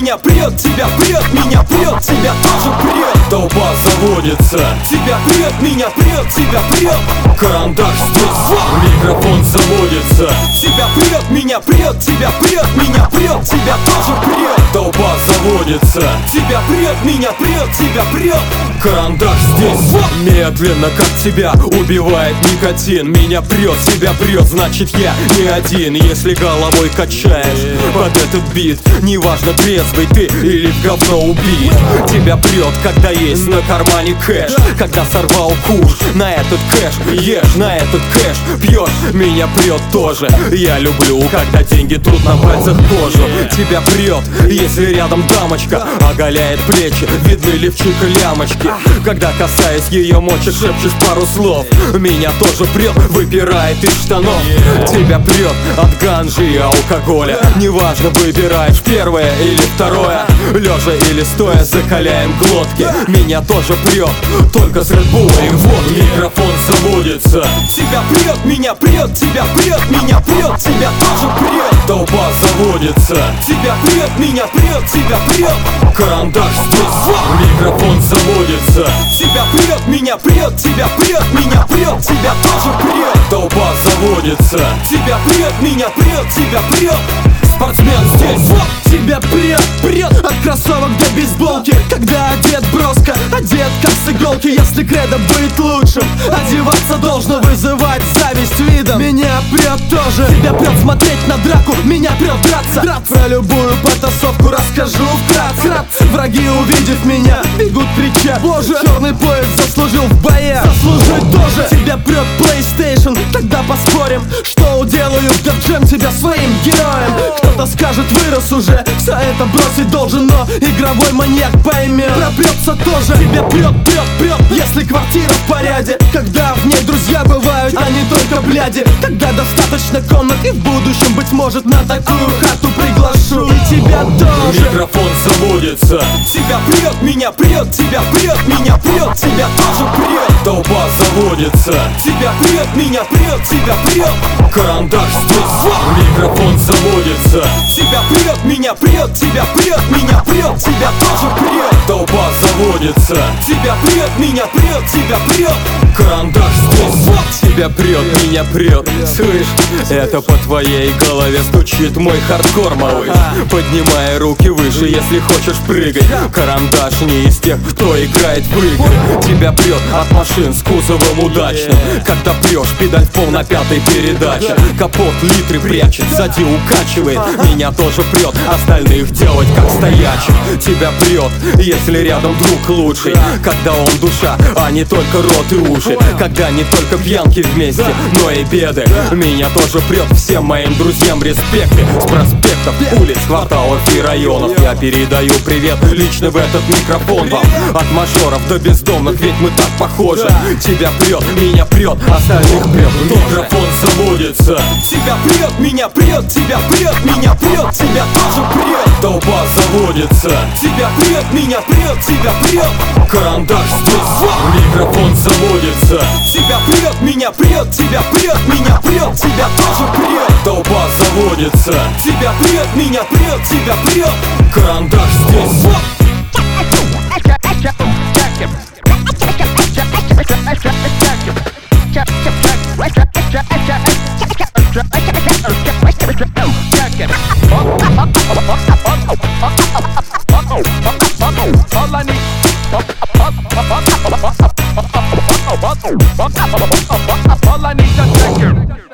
меня прет, тебя прет, меня прет, тебя тоже прет. Толпа заводится, тебя прет, меня прет, тебя прет. карандаш здесь, микрофон заводится. тебя прет, меня прет, тебя прет, меня прет, тебя тоже прет. Толпа заводится, тебя прет, меня прет, тебя прет. карандаш здесь. Медленно, как тебя убивает никотин. Меня прет, тебя прет, значит я не один. Если головой качаешь под этот бит, неважно, трезвый ты или в говно убит. Тебя прет, когда есть на кармане кэш, когда сорвал куш на этот кэш, ешь на этот кэш, пьешь, меня прет тоже. Я люблю, когда деньги трут на пальцах кожу. Тебя прет, если рядом дамочка оголяет плечи, видны лифчик и лямочки. Когда касаясь ее мочи, шепчешь пару слов. Меня тоже прет, выпирает из штанов. Тебя прет от ганжи и алкоголя. Неважно, выбираешь первое или второе. Лежа или стоя, закаляем глотки. Меня тоже прет, только с Red Bull и водки. Микрофон заводится, тебя прет, меня прет, тебя прет, меня прет, тебя тоже прет. толпа заводится, тебя прет, меня прет, тебя прет. карандаш здесь, микрофон заводится. тебя прет, меня прет, тебя прет, меня прет, тебя тоже прет. Толпа заводится, тебя прет, меня прет, тебя прет. спортсмен здесь. Тебя прет, прет от кроссовок до бейсболки. Когда одет броско, одет как с иголки. Если кредо быть лучшим, одеваться должно вызывать зависть видом. Меня прет тоже, тебя прет смотреть на драку. Меня прет драться. Про любую потасовку расскажу вкратце. Враги, увидев меня, бегут крича: боже, черный пояс заслужил в боях. Заслужить тоже. Тебя прет PlayStation, тогда поспорим, что уделаю в Деф-Джем тебя своим героем. Кто-то скажет, вырос уже, все это бросить должен, но игровой маньяк поймет. Пропрется тоже, тебя прет, прет, прет, если квартира в порядке. Когда в ней друзья бывают, а не только бляди. Когда достаточно комнат, и в будущем, быть может, на такую хату приглашу и тебя тоже. Микрофон заводится, тебя прет, меня прет, тебя прет, меня прет, тебя тоже прет. толпа заводится, тебя прет, меня прет, тебя прет. карандаш здесь, микрофон заводится. тебя прет, меня прет, тебя прет, меня прет, тебя тоже прет. Толпа заводится, тебя прет, меня прет, тебя прет. карандаш здесь. Тебя прет, меня прет. Слышь, это по твоей голове стучит мой хардкор, малыш. Поднимай руки выше, если хочешь прыгать. Карандаш не из тех, кто играет в игры. Тебя прет от машин с кузовом удачным. Когда прешь, педаль в пол на пятой передаче. Капот литры прячет, сзади укачивает. Меня тоже прет, остальных делать как стоячих. Тебя прет, если рядом друг лучший. Когда он душа, а не только рот и уши. Когда не только пьянки вместе, но и беды. Меня тоже прет, всем моим друзьям респекты. С проспектов, улиц, кварталов и районов я передаю привет лично в этот микрофон вам. От мажоров до бездомных, ведь мы так похожи. Тебя прет, меня прет, остальных прет. Микрофон заводится, тебя прет, меня прет, тебя прет, меня прет, тебя тоже прет. толпа заводится, тебя прет, меня прет, тебя прет. карандаш здесь, микрофон заводится. тебя прет, меня прет, тебя прет, меня прет, тебя тоже прет. Толпа заводится, тебя прет, меня прет, тебя прет. карандаш здесь. All I need is a second.